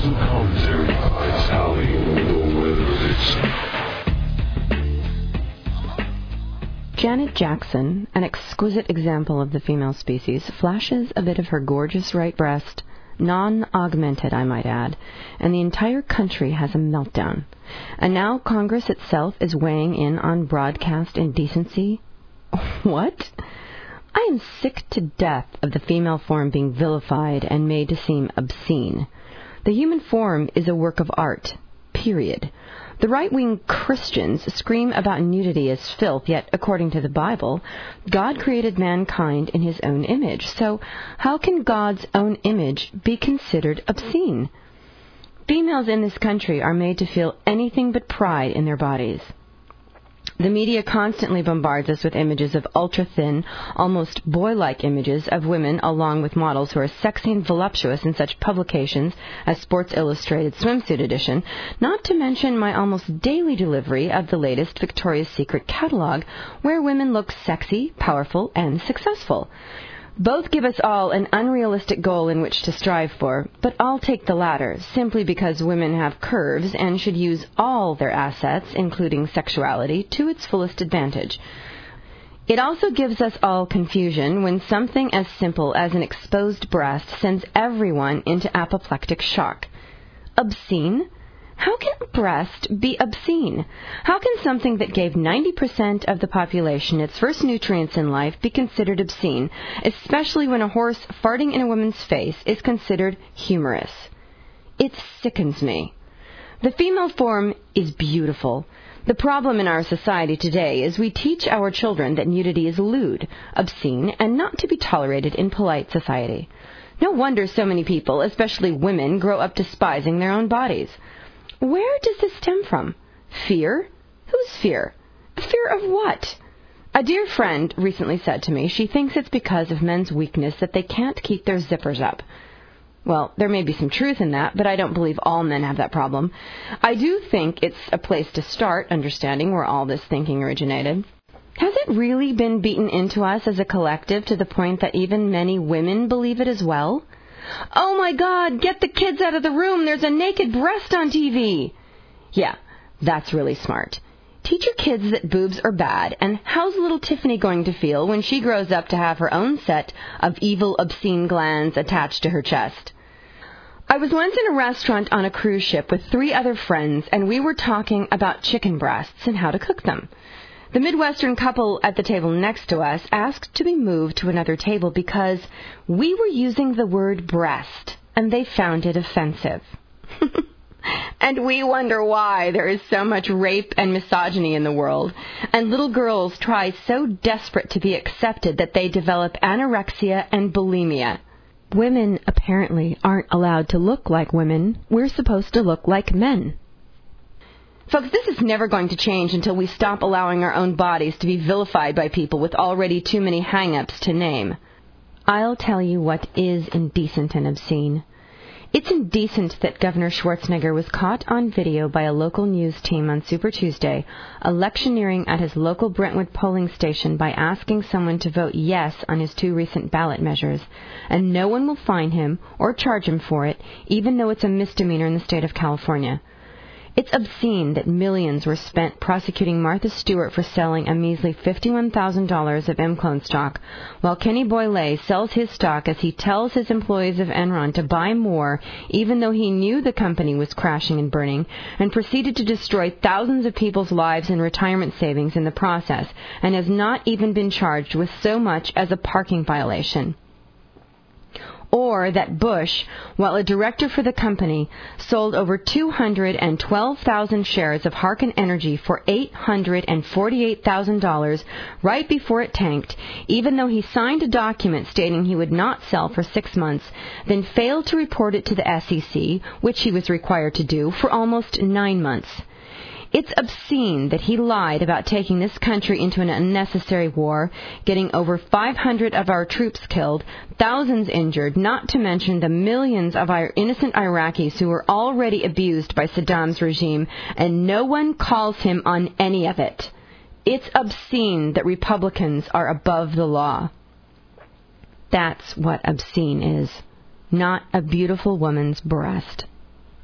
Some commentary by Sally Willowitz. Janet Jackson, an exquisite example of the female species, flashes a bit of her gorgeous right breast, non-augmented, I might add, and the entire country has a meltdown. And now Congress itself is weighing in on broadcast indecency? What? I am sick to death of the female form being vilified and made to seem obscene. The human form is a work of art, period. The right-wing Christians scream about nudity as filth, yet, according to the Bible, God created mankind in his own image. So how can God's own image be considered obscene? Females in this country are made to feel anything but pride in their bodies. The media constantly bombards us with images of ultra-thin, almost boy-like images of women along with models who are sexy and voluptuous in such publications as Sports Illustrated Swimsuit Edition, not to mention my almost daily delivery of the latest Victoria's Secret catalog, where women look sexy, powerful, and successful. Both give us all an unrealistic goal in which to strive for, but I'll take the latter, simply because women have curves and should use all their assets, including sexuality, to its fullest advantage. It also gives us all confusion when something as simple as an exposed breast sends everyone into apoplectic shock. Obscene? How can a breast be obscene? How can something that gave 90% of the population its first nutrients in life be considered obscene, especially when a horse farting in a woman's face is considered humorous? It sickens me. The female form is beautiful. The problem in our society today is we teach our children that nudity is lewd, obscene, and not to be tolerated in polite society. No wonder so many people, especially women, grow up despising their own bodies. Where does this stem from? Fear? Whose fear? Fear of what? A dear friend recently said to me she thinks it's because of men's weakness that they can't keep their zippers up. Well, there may be some truth in that, but I don't believe all men have that problem. I do think it's a place to start understanding where all this thinking originated. Has it really been beaten into us as a collective to the point that even many women believe it as well? Oh my God, get the kids out of the room. There's a naked breast on TV. Yeah, that's really smart. Teach your kids that boobs are bad, and how's little Tiffany going to feel when she grows up to have her own set of evil, obscene glands attached to her chest? I was once in a restaurant on a cruise ship with 3 other friends, and we were talking about chicken breasts and how to cook them. The Midwestern couple at the table next to us asked to be moved to another table because we were using the word breast, and they found it offensive. And we wonder why there is so much rape and misogyny in the world, and little girls try so desperate to be accepted that they develop anorexia and bulimia. Women apparently aren't allowed to look like women. We're supposed to look like men. Folks, this is never going to change until we stop allowing our own bodies to be vilified by people with already too many hang-ups to name. I'll tell you what is indecent and obscene. It's indecent that Governor Schwarzenegger was caught on video by a local news team on Super Tuesday, electioneering at his local Brentwood polling station by asking someone to vote yes on his 2 recent ballot measures, and no one will fine him or charge him for it, even though it's a misdemeanor in the state of California. It's obscene that millions were spent prosecuting Martha Stewart for selling a measly $51,000 of M-Clone stock, while Kenny Boyle sells his stock as he tells his employees of Enron to buy more, even though he knew the company was crashing and burning, and proceeded to destroy thousands of people's lives and retirement savings in the process, and has not even been charged with so much as a parking violation. Or that Bush, while a director for the company, sold over 212,000 shares of Harken Energy for $848,000 right before it tanked, even though he signed a document stating he would not sell for 6 months, then failed to report it to the SEC, which he was required to do, for almost 9 months. It's obscene that he lied about taking this country into an unnecessary war, getting over 500 of our troops killed, thousands injured, not to mention the millions of our innocent Iraqis who were already abused by Saddam's regime, and no one calls him on any of it. It's obscene that Republicans are above the law. That's what obscene is, not a beautiful woman's breast.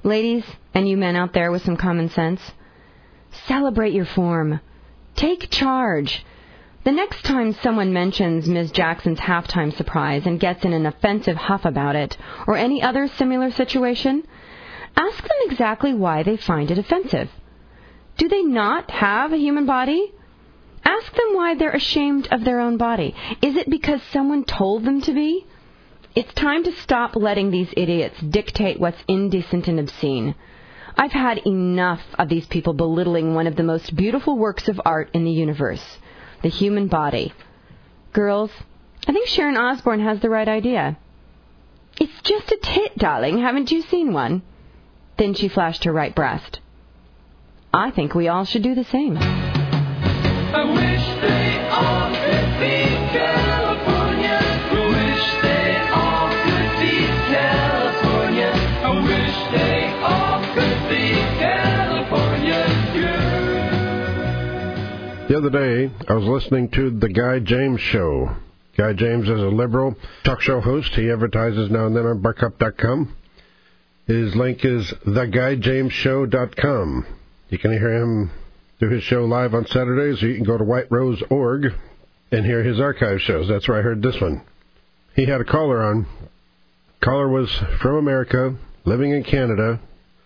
Ladies, and you men out there with some common sense, celebrate your form. Take charge. The next time someone mentions Ms. Jackson's halftime surprise and gets in an offensive huff about it, or any other similar situation, ask them exactly why they find it offensive. Do they not have a human body? Ask them why they're ashamed of their own body. Is it because someone told them to be? It's time to stop letting these idiots dictate what's indecent and obscene. I've had enough of these people belittling one of the most beautiful works of art in the universe, the human body. Girls, I think Sharon Osbourne has the right idea. It's just a tit, darling. Haven't you seen one? Then she flashed her right breast. I think we all should do the same. I wish they all could be California. I wish they all could be California. I wish they all could be California. Yeah. The other day, I was listening to The Guy James Show. Guy James is a liberal talk show host. He advertises now and then on barkup.com. His link is theguyjamesshow.com. You can hear him do his show live on Saturdays, or you can go to whiterose.org and hear his archive shows. That's where I heard this one. He had a caller on. Caller was from America, living in Canada.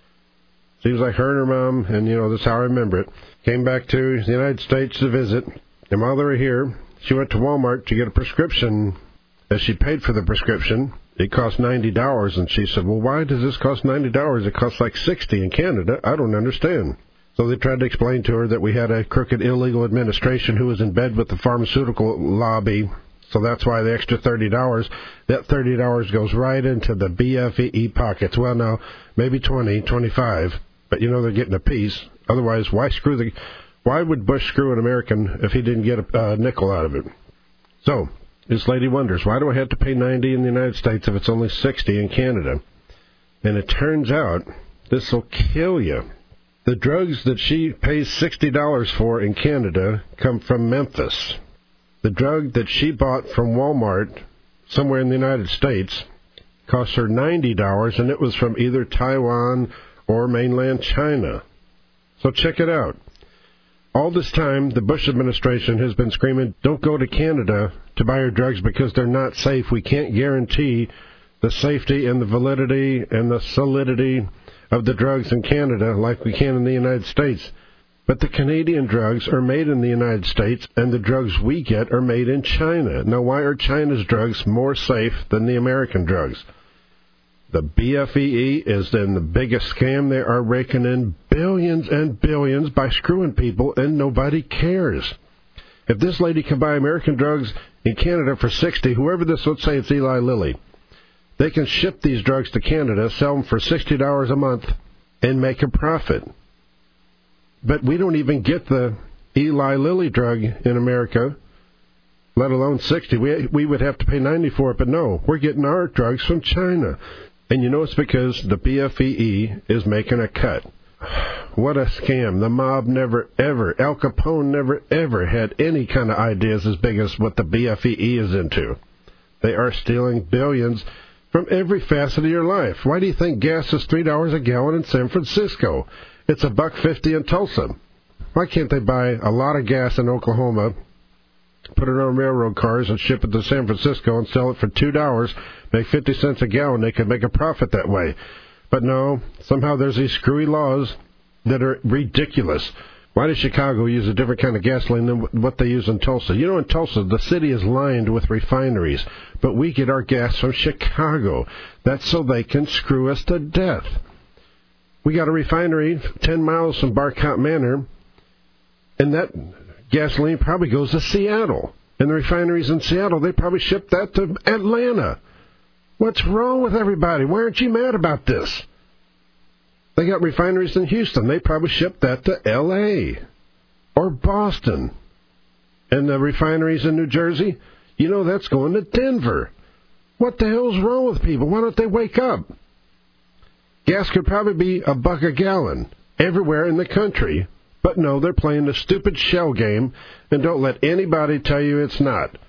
Seems like her and her mom, and this is how I remember it, came back to the United States to visit. And while they were here, she went to Walmart to get a prescription. As she paid for the prescription, it cost $90, and she said, well, why does this cost $90? It costs like $60 in Canada. I don't understand. So they tried to explain to her that we had a crooked, illegal administration who was in bed with the pharmaceutical lobby, so that's why the extra $30, that $30 goes right into the BFE pockets. Well, now, maybe 20, 25, but they're getting a piece. Otherwise, why would Bush screw an American if he didn't get a nickel out of it? So, this lady wonders, why do I have to pay $90 in the United States if it's only $60 in Canada? And it turns out, this will kill you. The drugs that she pays $60 for in Canada come from Memphis. The drug that she bought from Walmart somewhere in the United States cost her $90, and it was from either Taiwan or mainland China. So check it out. All this time, the Bush administration has been screaming, don't go to Canada to buy your drugs because they're not safe. We can't guarantee the safety and the validity and the solidity of the drugs in Canada like we can in the United States. But the Canadian drugs are made in the United States, and the drugs we get are made in China. Now, why are China's drugs more safe than the American drugs? The BFEE is then the biggest scam. They are raking in billions and billions by screwing people, and nobody cares. If this lady can buy American drugs in Canada for $60, whoever this, let's say it's Eli Lilly, they can ship these drugs to Canada, sell them for $60 a month, and make a profit. But we don't even get the Eli Lilly drug in America, let alone $60. We would have to pay $90 for it, but no, we're getting our drugs from China. And it's because the BFEE is making a cut. What a scam. The mob never, ever, Al Capone never, ever had any kind of ideas as big as what the BFEE is into. They are stealing billions from every facet of your life. Why do you think gas is $3 a gallon in San Francisco? It's $1.50 in Tulsa. Why can't they buy a lot of gas in Oklahoma, put it on railroad cars, and ship it to San Francisco and sell it for $2, make 50 cents a gallon? They could make a profit that way. But no, somehow there's these screwy laws that are ridiculous. Why does Chicago use a different kind of gasoline than what they use in Tulsa? In Tulsa, the city is lined with refineries, but we get our gas from Chicago. That's so they can screw us to death. We got a refinery 10 miles from Barcott Manor, and that gasoline probably goes to Seattle. And the refineries in Seattle, they probably ship that to Atlanta. What's wrong with everybody? Why aren't you mad about this? They got refineries in Houston. They probably ship that to L.A. or Boston. And the refineries in New Jersey, that's going to Denver. What the hell's wrong with people? Why don't they wake up? Gas could probably be $1 a gallon everywhere in the country. But no, they're playing a stupid shell game, and don't let anybody tell you it's not.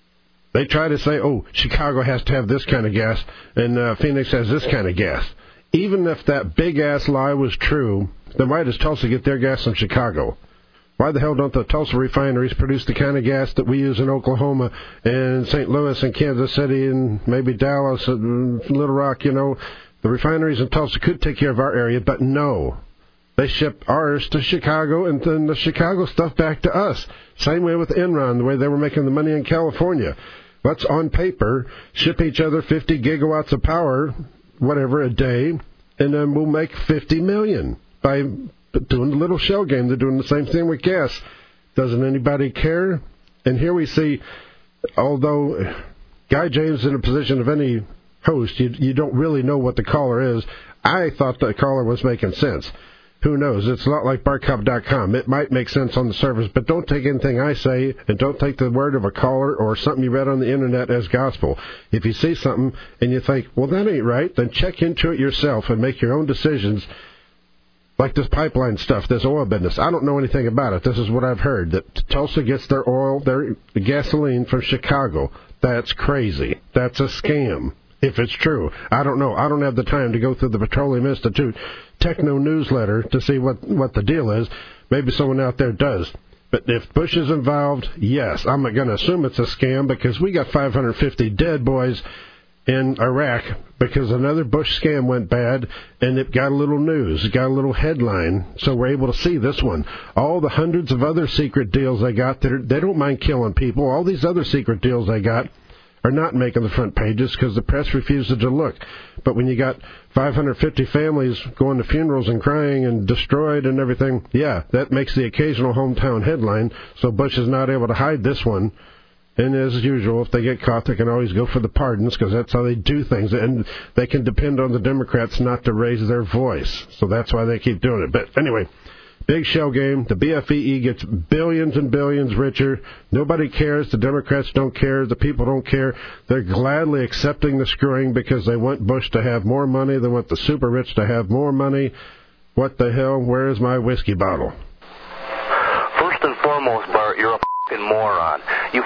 They try to say, Chicago has to have this kind of gas, and Phoenix has this kind of gas. even if that big-ass lie was true, then why does Tulsa get their gas from Chicago? Why the hell don't the Tulsa refineries produce the kind of gas that we use in Oklahoma and St. Louis and Kansas City and maybe Dallas and Little Rock, you know? The refineries in Tulsa could take care of our area, but no. They ship ours to Chicago and then the Chicago stuff back to us. Same way with Enron, the way they were making the money in California. Let's, on paper, ship each other 50 gigawatts of power, whatever, a day, and then we'll make $50 million by doing the little shell game. They're doing the same thing with gas. Doesn't anybody care? And here we see, although Guy James is in a position of any host, you don't really know what the caller is. I thought the caller was making sense. Who knows? It's a lot like BartCop.com. It might make sense on the surface, but don't take anything I say and don't take the word of a caller or something you read on the Internet as gospel. If you see something and you think, well, that ain't right, then check into it yourself and make your own decisions. Like this pipeline stuff, this oil business. I don't know anything about it. This is what I've heard, that Tulsa gets their oil, their gasoline from Chicago. That's crazy. That's a scam. If it's true. I don't know. I don't have the time to go through the Petroleum Institute Techno newsletter to see what the deal is. Maybe someone out there does. But if Bush is involved, yes. I'm going to assume it's a scam because we got 550 dead boys in Iraq because another Bush scam went bad and it got a little news. It got a little headline. So we're able to see this one. All the hundreds of other secret deals they got, they don't mind killing people. All these other secret deals they got are not making the front pages because the press refuses to look. But when you got 550 families going to funerals and crying and destroyed and everything, yeah, that makes the occasional hometown headline. So Bush is not able to hide this one. And as usual, if they get caught, they can always go for the pardons because that's how they do things. And they can depend on the Democrats not to raise their voice. So that's why they keep doing it. But anyway, big shell game. The BFEE gets billions and billions richer. Nobody cares. The Democrats don't care. The people don't care. They're gladly accepting the screwing because they want Bush to have more money. They want the super rich to have more money. What the hell? Where is my whiskey bottle? First and foremost, Bart, you're a fucking moron.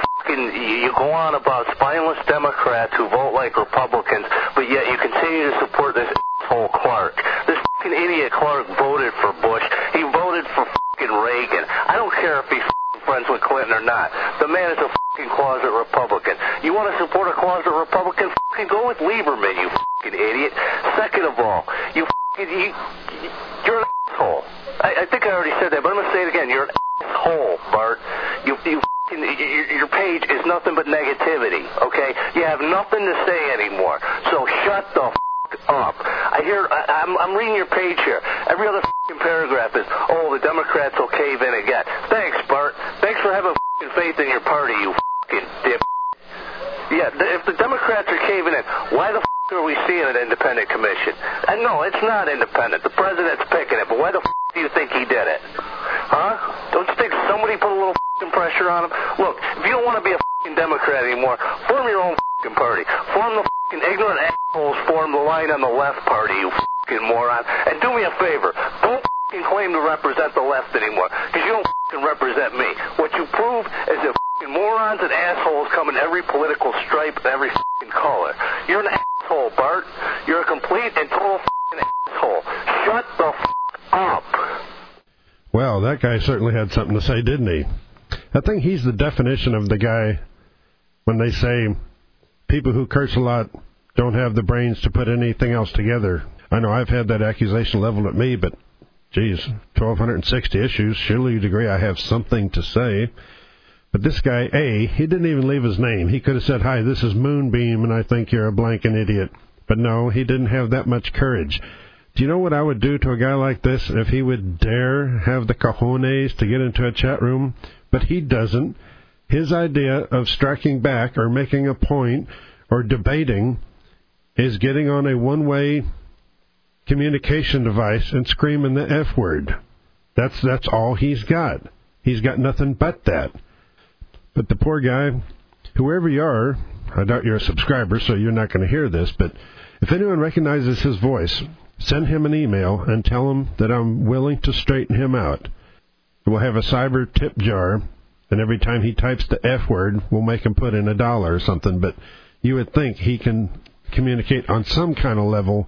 You go on about spineless Democrats who vote like Republicans, but yet you continue to support this asshole Clark. This fucking idiot Clark voted for Bush. He voted for fucking Reagan. I don't care if he's friends with Clinton or not. The man is a fucking closet Republican. You want to support a closet Republican? Fucking go with Lieberman, you fucking idiot. Second of all, you're an asshole. I think I already said that, but I'm going to say it again. You're an asshole, Bart. Your page is nothing but negativity, okay? You have nothing to say anymore. So shut the up. I'm reading your page here. Every other paragraph is, oh, the Democrats will cave in again. Thanks, Bart. Thanks for having faith in your party, you dip. Yeah, if the Democrats are caving in, why the are we seeing an independent commission? And no, it's not independent. The president's picking it, but why the do you think he did it? Huh? Don't you think somebody put a little pressure on him? Look, if you don't want to be a Democrat anymore, form your own party. Form the ignorant assholes form the line on the left party, you moron. And do me a favor, don't claim to represent the left anymore, because you don't represent me. What you prove is that morons and assholes come in every political stripe and every color. You're an asshole, Bart. You're a complete and total asshole. Shut the up. Well, that guy certainly had something to say, didn't he? I think he's the definition of the guy when they say people who curse a lot don't have the brains to put anything else together. I know I've had that accusation leveled at me, but, geez, 1,260 issues. Surely you'd agree I have something to say. But this guy, he didn't even leave his name. He could have said, hi, this is Moonbeam, and I think you're a blanking idiot. But no, he didn't have that much courage. Do you know what I would do to a guy like this if he would dare have the cojones to get into a chat room? But he doesn't. His idea of striking back or making a point or debating is getting on a one-way communication device and screaming the F word. That's all he's got. He's got nothing but that. But the poor guy, whoever you are, I doubt you're a subscriber, so you're not going to hear this, but if anyone recognizes his voice, send him an email and tell him that I'm willing to straighten him out. We'll have a cyber tip jar, and every time he types the F word, we'll make him put in $1 or something, but you would think he can communicate on some kind of level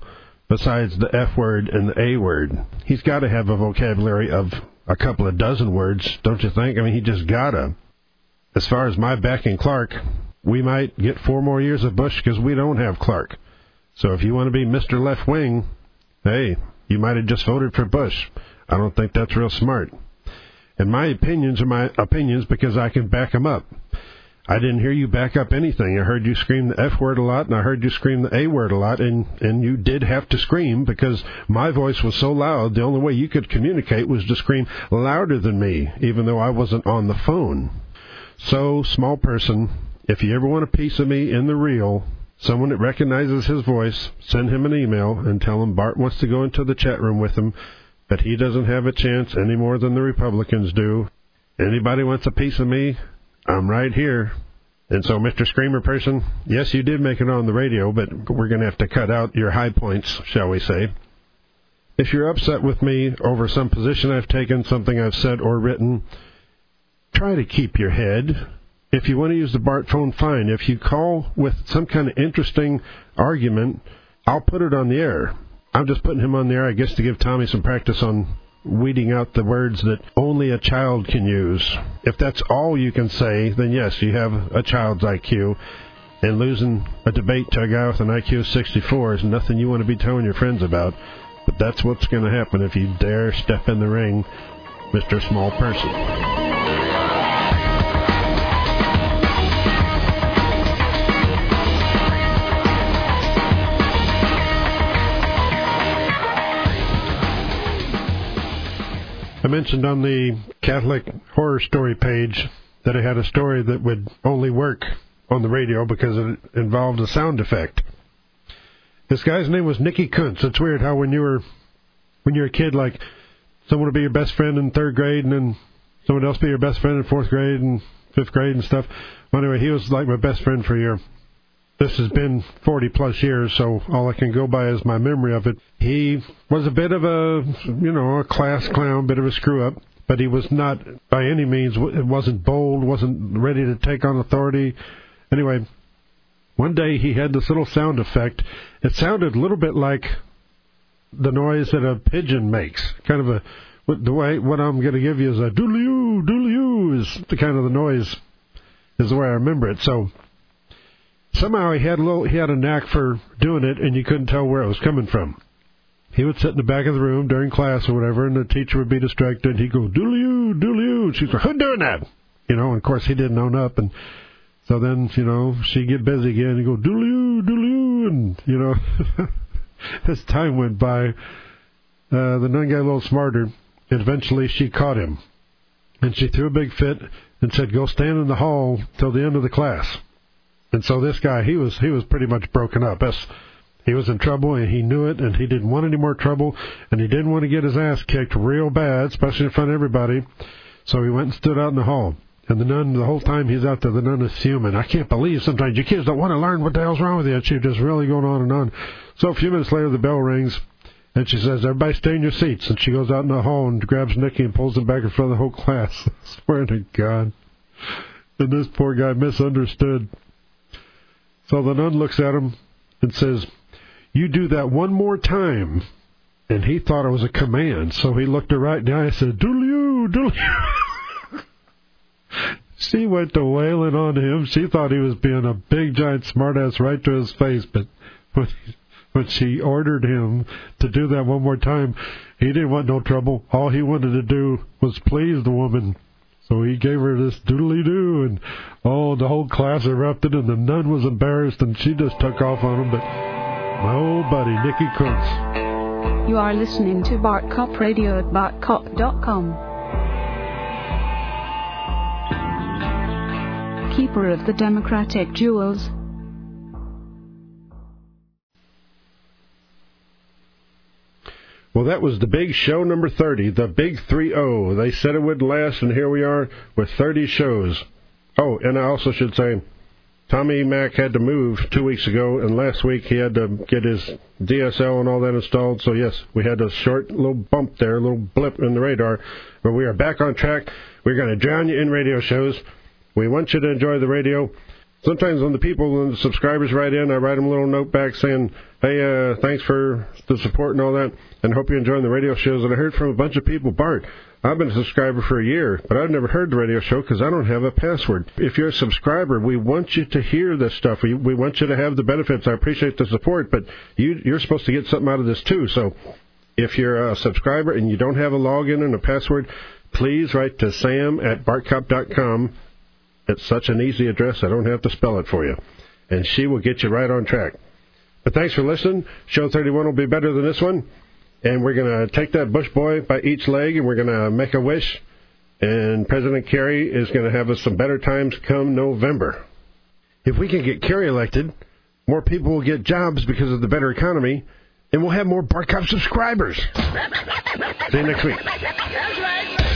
besides the F word and the A word. He's got to have a vocabulary of a couple of dozen words, don't you think? I mean, he just gotta. As far as my backing Clark, we might get 4 more years of Bush because we don't have Clark. So if you want to be Mr. Left Wing, hey, you might have just voted for Bush. I don't think that's real smart. And my opinions are my opinions because I can back them up. I didn't hear you back up anything. I heard you scream the F word a lot, and I heard you scream the A word a lot, and you did have to scream because my voice was so loud, the only way you could communicate was to scream louder than me, even though I wasn't on the phone. So, small person, if you ever want a piece of me in the real, someone that recognizes his voice, send him an email and tell him Bart wants to go into the chat room with him, but he doesn't have a chance any more than the Republicans do. Anybody wants a piece of me? I'm right here. And so, Mr. Screamer person, yes, you did make it on the radio, but we're going to have to cut out your high points, shall we say. If you're upset with me over some position I've taken, something I've said or written, try to keep your head. If you want to use the Bart phone, fine. If you call with some kind of interesting argument, I'll put it on the air. I'm just putting him on the air, I guess, to give Tommy some practice on weeding out the words that only a child can use. If that's all you can say, then yes, you have a child's IQ. And losing a debate to a guy with an IQ of 64 is nothing you want to be telling your friends about. But that's what's going to happen if you dare step in the ring, Mr. Small Person. I mentioned on the Catholic Horror Story page that I had a story that would only work on the radio because it involved a sound effect. This guy's name was Nicky Kuntz. It's weird how when you're a kid, like, someone would be your best friend in 3rd grade and then someone else be your best friend in 4th grade and 5th grade and stuff. Well, anyway, he was like my best friend for a year. This has been 40-plus years, so all I can go by is my memory of it. He was a bit of a class clown, bit of a screw-up, but he was not, by any means, it wasn't bold, wasn't ready to take on authority. Anyway, one day he had this little sound effect. It sounded a little bit like the noise that a pigeon makes. Kind of what I'm going to give you is a doodle-oo, doodle-oo is the kind of the noise, is the way I remember it. So somehow he had a knack for doing it, and you couldn't tell where it was coming from. He would sit in the back of the room during class or whatever, and the teacher would be distracted, and he'd go, doodle-oo, doodle-oo, and she'd go, who's doing that? And of course he didn't own up, and so then, she'd get busy again, and he'd go, doodle-oo, doodle-oo, and, as time went by, the nun got a little smarter, and eventually she caught him, and she threw a big fit and said, go stand in the hall till the end of the class. And so this guy, he was pretty much broken up. He was in trouble, and he knew it, and he didn't want any more trouble, and he didn't want to get his ass kicked real bad, especially in front of everybody. So he went and stood out in the hall. And the nun, the whole time he's out there, the nun is fuming. I can't believe sometimes you kids don't want to learn what the hell's wrong with you. And she's just really going on and on. So a few minutes later, the bell rings, and she says, everybody stay in your seats. And she goes out in the hall and grabs Nicky and pulls him back in front of the whole class. I swear to God. And this poor guy misunderstood. So the nun looks at him and says, you do that one more time. And he thought it was a command, so he looked her right in the eye and said, doodle-oo, doodle-oo. She went to wailing on him. She thought he was being a big, giant smartass right to his face, but when she ordered him to do that one more time, he didn't want no trouble. All he wanted to do was please the woman. So he gave her this doodly-doo, and the whole class erupted, and the nun was embarrassed, and she just took off on him. But my old buddy, Nicky Kuntz. You are listening to Bart Cop Radio at bartcop.com. Keeper of the Democratic Jewels. Well, that was the big show number 30, the big 3-0. They said it would last, and here we are with 30 shows. Oh, and I also should say, Tommy Mac had to move 2 weeks ago, and last week he had to get his DSL and all that installed. So, yes, we had a short little bump there, a little blip in the radar. But we are back on track. We're going to drown you in radio shows. We want you to enjoy the radio. Sometimes when the subscribers write in, I write them a little note back saying, hey, thanks for the support and all that, and hope you're enjoying the radio shows. And I heard from a bunch of people, Bart, I've been a subscriber for a year, but I've never heard the radio show because I don't have a password. If you're a subscriber, we want you to hear this stuff. We want you to have the benefits. I appreciate the support, but you're supposed to get something out of this too. So if you're a subscriber and you don't have a login and a password, please write to sam@bartcop.com. It's such an easy address, I don't have to spell it for you. And she will get you right on track. But thanks for listening. Show 31 will be better than this one. And we're going to take that Bush boy by each leg, and we're going to make a wish. And President Kerry is going to have us some better times come November. If we can get Kerry elected, more people will get jobs because of the better economy, and we'll have more Bart Cop subscribers. See you next week. That's right.